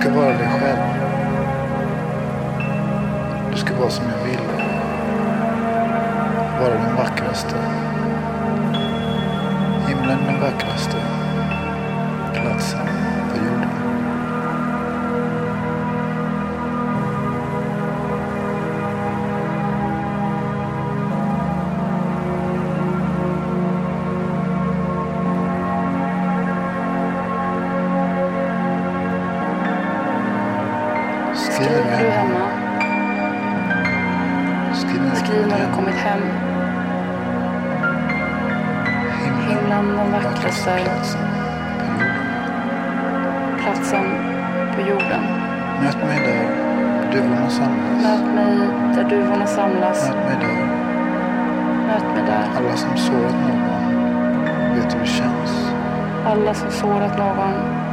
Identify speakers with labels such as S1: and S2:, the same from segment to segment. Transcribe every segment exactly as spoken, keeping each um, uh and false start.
S1: ska vara dig själv. Du ska vara som jag vill. Vara den vackraste. Himlen den vackraste platsen på jorden.
S2: Skriver du hemma? Skriv när du kommit hem. Himlen den vackraste platsen på jorden.
S1: Möt mig där duvorna samlas.
S2: Möt mig där duvorna samlas.
S1: Möt mig där.
S2: Möt mig där.
S1: Alla som sårat någon vet hur det känns.
S2: Alla som sårat någon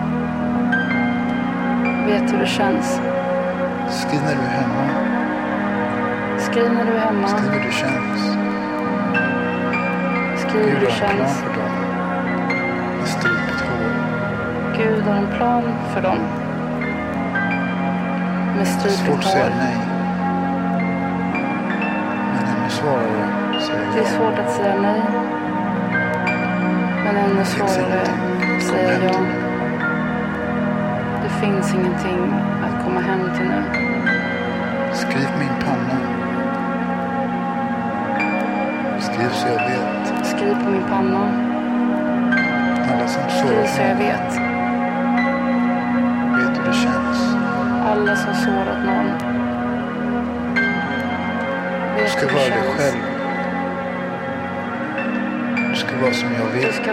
S2: vet hur det känns.
S1: Skriv när du är hemma.
S2: Skriv när du är hemma.
S1: Skriv hur det känns.
S2: Skriv hur det känns.
S1: Gud har en plan för dem. Med stripet hår.
S2: Gud har en plan för dem. Med stripet hår.
S1: Svårt att säga nej. Men ännu svårare säga ja.
S2: Det är svårt att säga nej. Men ännu svårare att säga ja. Det finns ingenting att komma hem till nu.
S1: Skriv min panna. Skriv så jag vet.
S2: Skriv på min panna.
S1: Alla som
S2: Skriv
S1: sårat
S2: så jag
S1: någon
S2: vet.
S1: vet hur det känns.
S2: Alla som sårat någon
S1: Du
S2: vet
S1: ska
S2: hur det
S1: vara dig
S2: känns.
S1: själv. Du ska vara som jag
S2: Du
S1: vill.
S2: ska